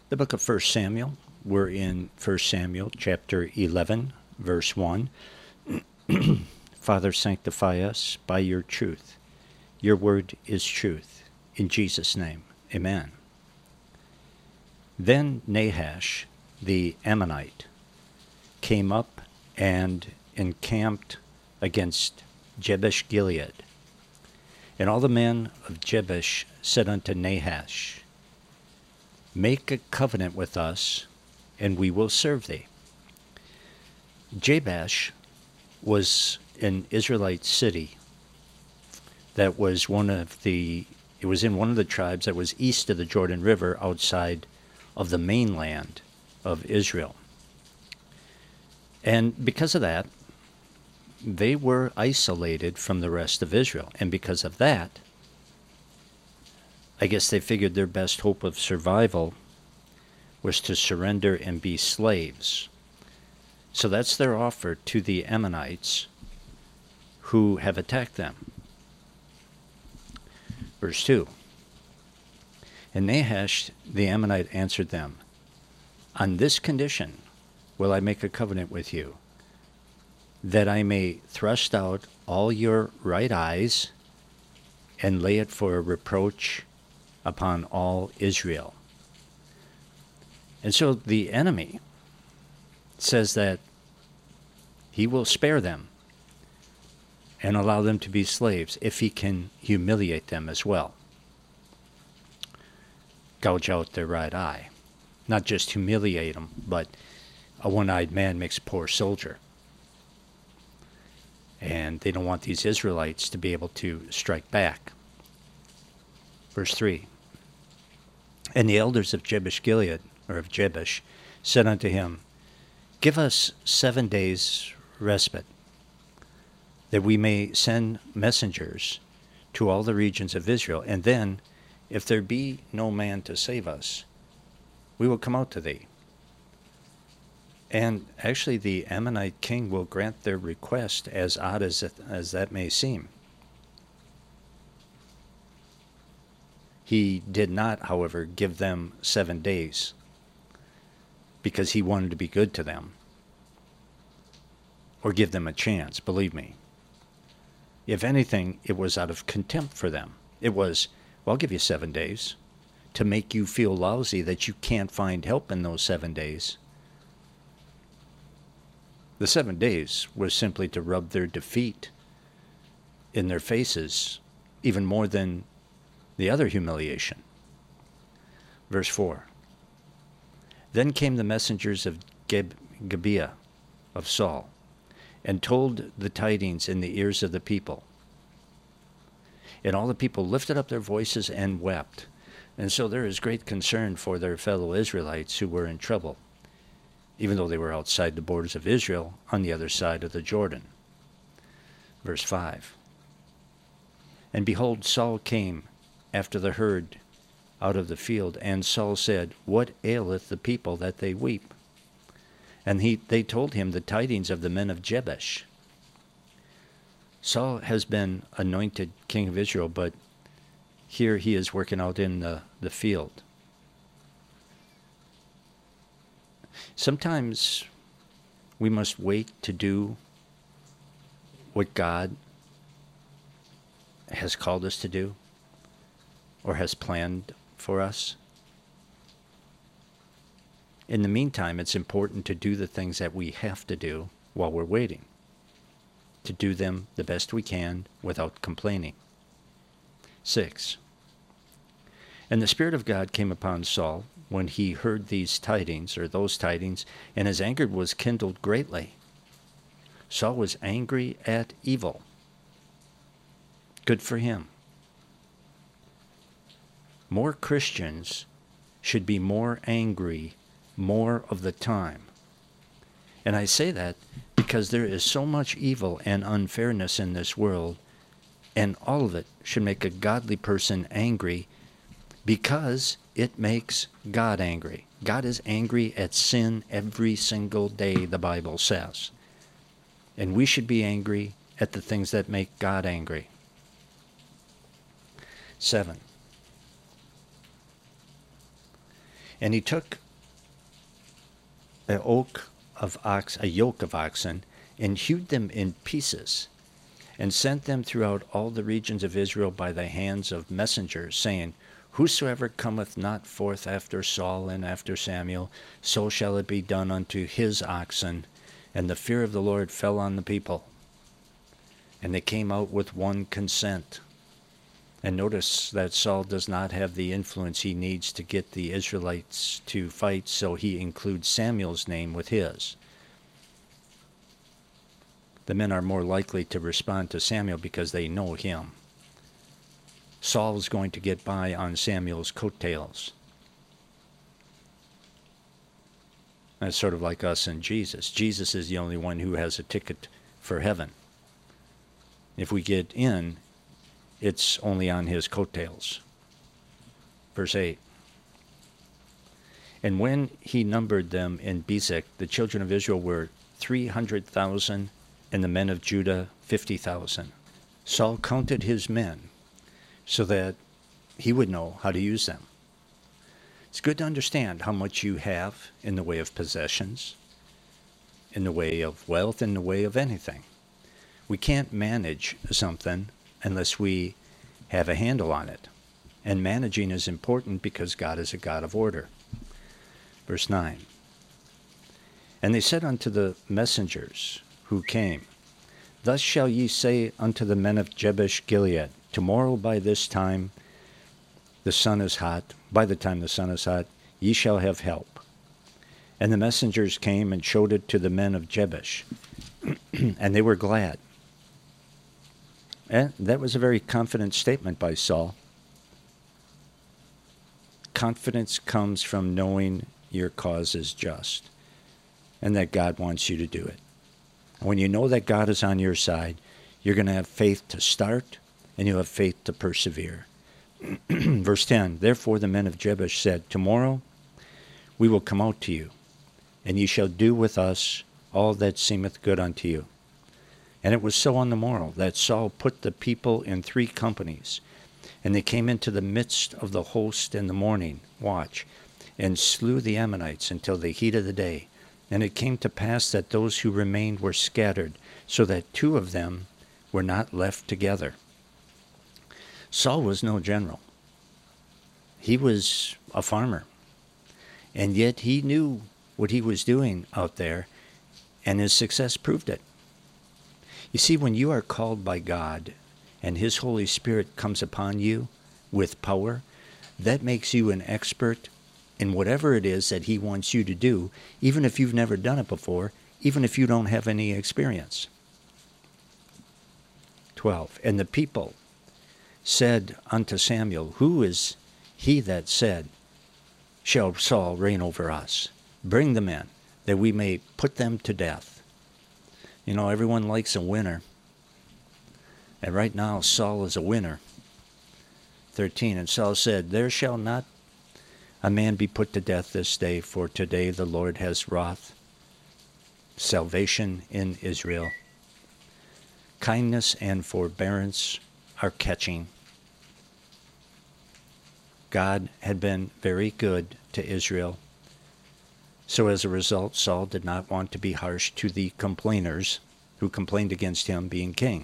The book of 1 Samuel. We're in 1 Samuel chapter 11, verse 1. Father, sanctify us by your truth. Your word is truth. In Jesus' name, amen. Then Nahash, the Ammonite, came up and encamped against Jabesh Gilead. And all the men of Jabesh said unto Nahash, Make a covenant with us, and we will serve thee. Jabesh was an Israelite city that was it was in one of the tribes that was east of the Jordan River, outside of the mainland of Israel. And because of that, they were isolated from the rest of Israel. And because of that, I guess they figured their best hope of survival was to surrender and be slaves. So that's their offer to the Ammonites who have attacked them. Verse 2. And Nahash the Ammonite answered them, On this condition will I make a covenant with you, that I may thrust out all your right eyes and lay it for a reproach upon all Israel. And so the enemy says that he will spare them and allow them to be slaves if he can humiliate them as well. Gouge out their right eye. Not just humiliate them, but a one-eyed man makes a poor soldier. And they don't want these Israelites to be able to strike back. Verse 3. And the elders of Jabesh Gilead, or of Jabesh, said unto him, Give us 7 days respite, that we may send messengers to all the regions of Israel, and then, if there be no man to save us, we will come out to thee. And actually the Ammonite king will grant their request, as odd as that may seem. He did not, however, give them 7 days, because he wanted to be good to them, or give them a chance, believe me. If anything, it was out of contempt for them. It was, well, I'll give you 7 days to make you feel lousy that you can't find help in those 7 days. The 7 days was simply to rub their defeat in their faces, even more than the other humiliation. Verse 4. Then came the messengers of Gibeah of Saul, and told the tidings in the ears of the people. And all the people lifted up their voices and wept. And so there is great concern for their fellow Israelites who were in trouble, even though they were outside the borders of Israel on the other side of the Jordan. Verse 5. And behold, Saul came after the herd out of the field, and Saul said, What aileth the people that they weep? And they told him the tidings of the men of Jabesh. Saul has been anointed king of Israel, but here he is working out in the field. Sometimes we must wait to do what God has called us to do or has planned for us. In the meantime, it's important to do the things that we have to do while we're waiting, to do them the best we can without complaining. 6. And the Spirit of God came upon Saul when he heard these tidings, or those tidings, and his anger was kindled greatly. Saul was angry at evil. Good for him. More Christians should be more angry more of the time. And I say that because there is so much evil and unfairness in this world, and all of it should make a godly person angry because it makes God angry. God is angry at sin every single day, the Bible says. And we should be angry at the things that make God angry. 7. And he took a yoke of oxen, and hewed them in pieces, and sent them throughout all the regions of Israel by the hands of messengers, saying, Whosoever cometh not forth after Saul and after Samuel, so shall it be done unto his oxen. And the fear of the Lord fell on the people, and they came out with one consent. And notice that Saul does not have the influence he needs to get the Israelites to fight, so he includes Samuel's name with his. The men are more likely to respond to Samuel because they know him. Saul is going to get by on Samuel's coattails. That's sort of like us and Jesus. Jesus is the only one who has a ticket for heaven. If we get in, it's only on his coattails. Verse 8. And when he numbered them in Bezek, the children of Israel were 300,000, and the men of Judah 50,000. Saul counted his men so that he would know how to use them. It's good to understand how much you have in the way of possessions, in the way of wealth, in the way of anything. We can't manage something unless we have a handle on it. And managing is important because God is a God of order. Verse 9. And they said unto the messengers who came, Thus shall ye say unto the men of Jabesh Gilead, Tomorrow by this time the sun is hot, by the time the sun is hot, ye shall have help. And the messengers came and showed it to the men of Jabesh, and they were glad. And that was a very confident statement by Saul. Confidence comes from knowing your cause is just, and that God wants you to do it. When you know that God is on your side, you're going to have faith to start, and you have faith to persevere. Verse 10, Therefore the men of Jabesh said, Tomorrow we will come out to you, and ye shall do with us all that seemeth good unto you. And it was so on the morrow that Saul put the people in 3 companies, and they came into the midst of the host in the morning watch, and slew the Ammonites until the heat of the day. And it came to pass that those who remained were scattered, so that 2 of them were not left together. Saul was no general. He was a farmer. And yet he knew what he was doing out there, and his success proved it. You see, when you are called by God, and his Holy Spirit comes upon you with power, that makes you an expert in whatever it is that he wants you to do, even if you've never done it before, even if you don't have any experience. 12. And the people said unto Samuel, Who is he that said, Shall Saul reign over us? Bring them in, that we may put them to death. You know, everyone likes a winner. And right now, Saul is a winner. 13. And Saul said, There shall not a man be put to death this day, for today the Lord has wrought salvation in Israel. Kindness and forbearance are catching. God had been very good to Israel. So as a result, Saul did not want to be harsh to the complainers who complained against him being king.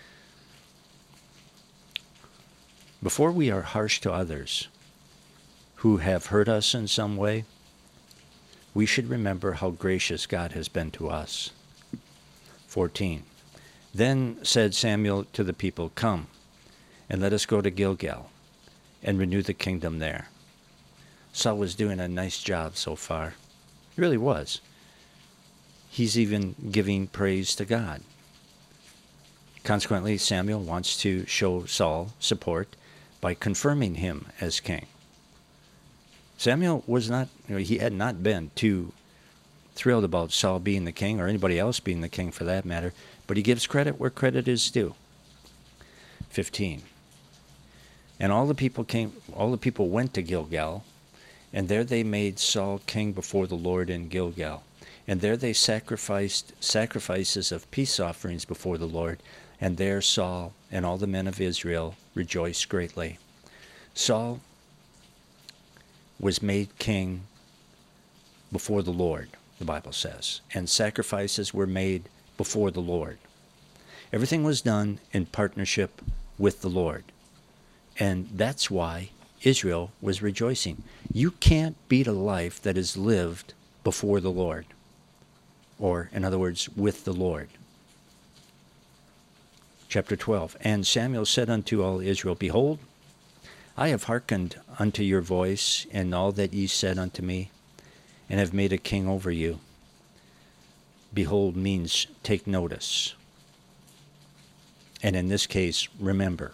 Before we are harsh to others who have hurt us in some way, we should remember how gracious God has been to us. 14. Then said Samuel to the people, Come, and let us go to Gilgal, and renew the kingdom there. Saul was doing a nice job so far. He really was. He's even giving praise to God. Consequently, Samuel wants to show Saul support by confirming him as king. Samuel was not, he had not been too thrilled about Saul being the king, or anybody else being the king for that matter, but he gives credit where credit is due. 15. And all the people went to Gilgal, and there they made Saul king before the Lord in Gilgal. And there they sacrificed sacrifices of peace offerings before the Lord, and there Saul and all the men of Israel rejoiced greatly. Saul was made king before the Lord, the Bible says, and sacrifices were made before the Lord. Everything was done in partnership with the Lord. And that's why Israel was rejoicing. You can't beat a life that is lived before the Lord. Or, in other words, with the Lord. Chapter 12. And Samuel said unto all Israel, Behold, I have hearkened unto your voice and all that ye said unto me, and have made a king over you. Behold means take notice. And in this case, remember.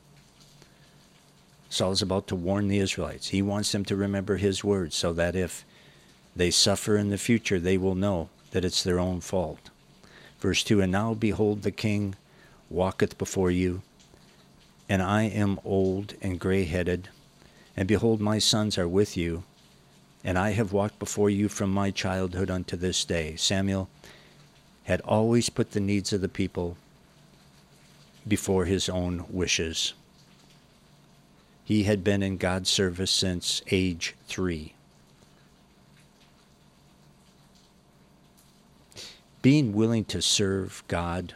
Saul's about to warn the Israelites. He wants them to remember his words so that if they suffer in the future, they will know that it's their own fault. Verse 2, And now behold, the king walketh before you, and I am old and gray-headed, and behold, my sons are with you, and I have walked before you from my childhood unto this day. Samuel had always put the needs of the people before his own wishes. He had been in God's service since age 3. Being willing to serve God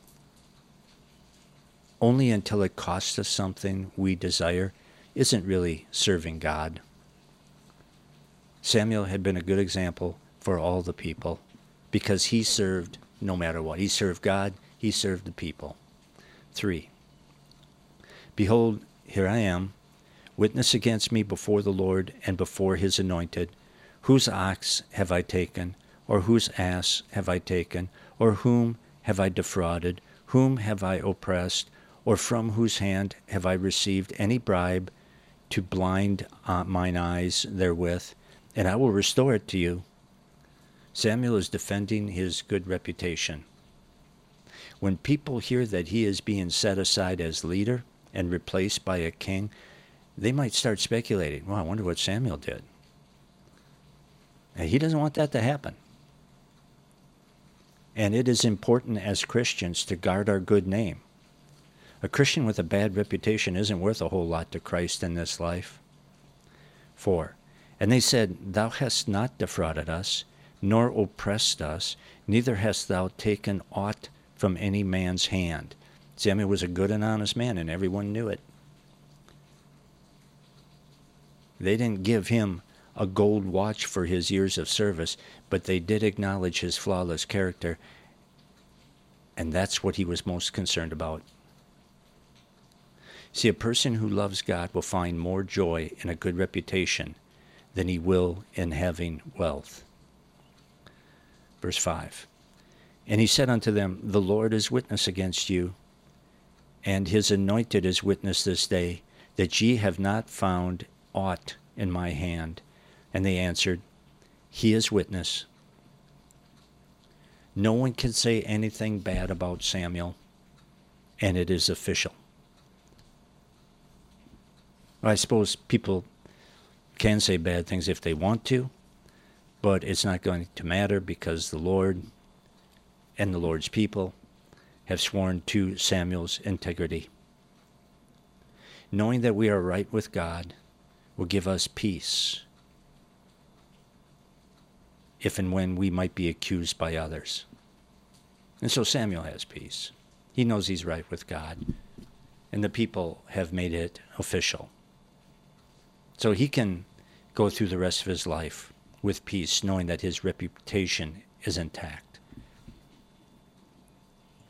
only until it costs us something we desire isn't really serving God. Samuel had been a good example for all the people because he served no matter what. He served God, he served the people. 3. Behold, here I am, witness against me before the Lord and before his anointed. Whose ox have I taken, or whose ass have I taken, or whom have I defrauded, whom have I oppressed, or from whose hand have I received any bribe to blind mine eyes therewith? And I will restore it to you. Samuel is defending his good reputation. When people hear that he is being set aside as leader and replaced by a king, they might start speculating, well, I wonder what Samuel did. And he doesn't want that to happen. And it is important as Christians to guard our good name. A Christian with a bad reputation isn't worth a whole lot to Christ in this life. 4. And they said, Thou hast not defrauded us, nor oppressed us, neither hast thou taken aught from any man's hand. Samuel was a good and honest man, and everyone knew it. They didn't give him a gold watch for his years of service, but they did acknowledge his flawless character, and that's what he was most concerned about. See, a person who loves God will find more joy in a good reputation than he will in having wealth. Verse 5. And he said unto them, The Lord is witness against you, and his anointed is witness this day, that ye have not found aught in my hand. And they answered, He is witness. No one can say anything bad about Samuel, and it is official. I suppose people can say bad things if they want to, but it's not going to matter because the Lord and the Lord's people have sworn to Samuel's integrity. Knowing that we are right with God will give us peace if and when we might be accused by others. And so Samuel has peace. He knows he's right with God, and the people have made it official. So he can go through the rest of his life with peace, knowing that his reputation is intact.